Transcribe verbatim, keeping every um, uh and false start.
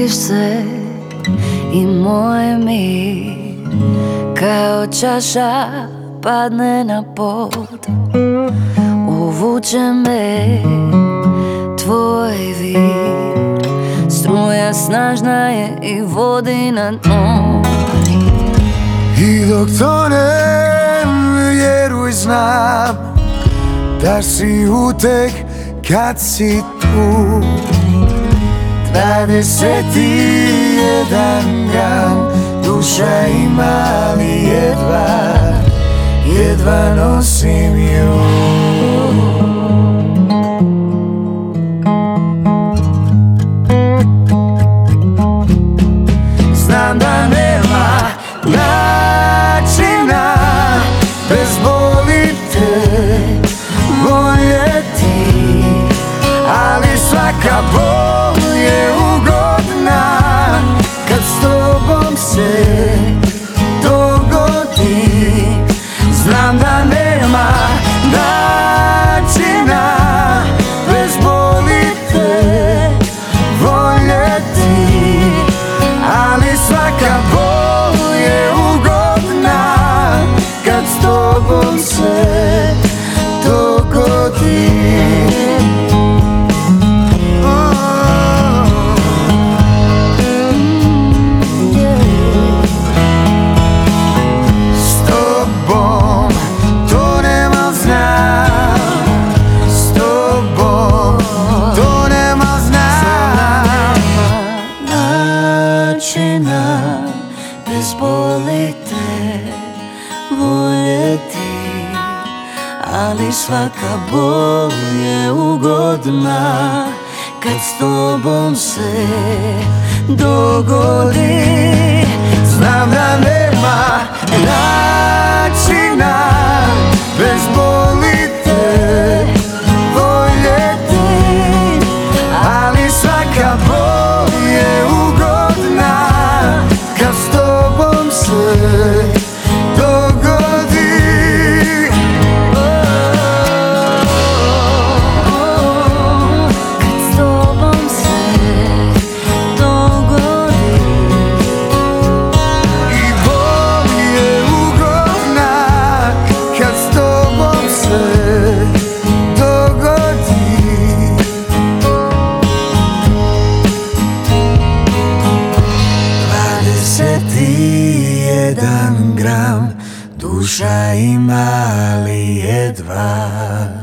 Vratiš se i moj mir kao čaša padne na pod. Uvuče me tvoj vir, struja snažna je i vodi na dno. I dok tonem, vjeruj znam da si uteg kad si tu. Dvadeset i jedan gram, duša ima li jedva, jedva nosim ju. Znam da nema načina bez boli te voljeti, ali svaka bol je ugodna kad s tobom se dogodi. Znam da nema načina bez boli te voljeti, ali svaka bol je ugodna kad s tobom se dogodi. Bez boli te voljeti, ali svaka bol je ugodna kad s tobom se dogodi. Znam da nema načina bez boli te voljeti, ali svaka bol je ugodna kad s tobom se dogodi. Kad s tobom se dogodi. I bol je ugodna kad s tobom se dogodi. Dvadeset i jedan gram, duša ima li jedva,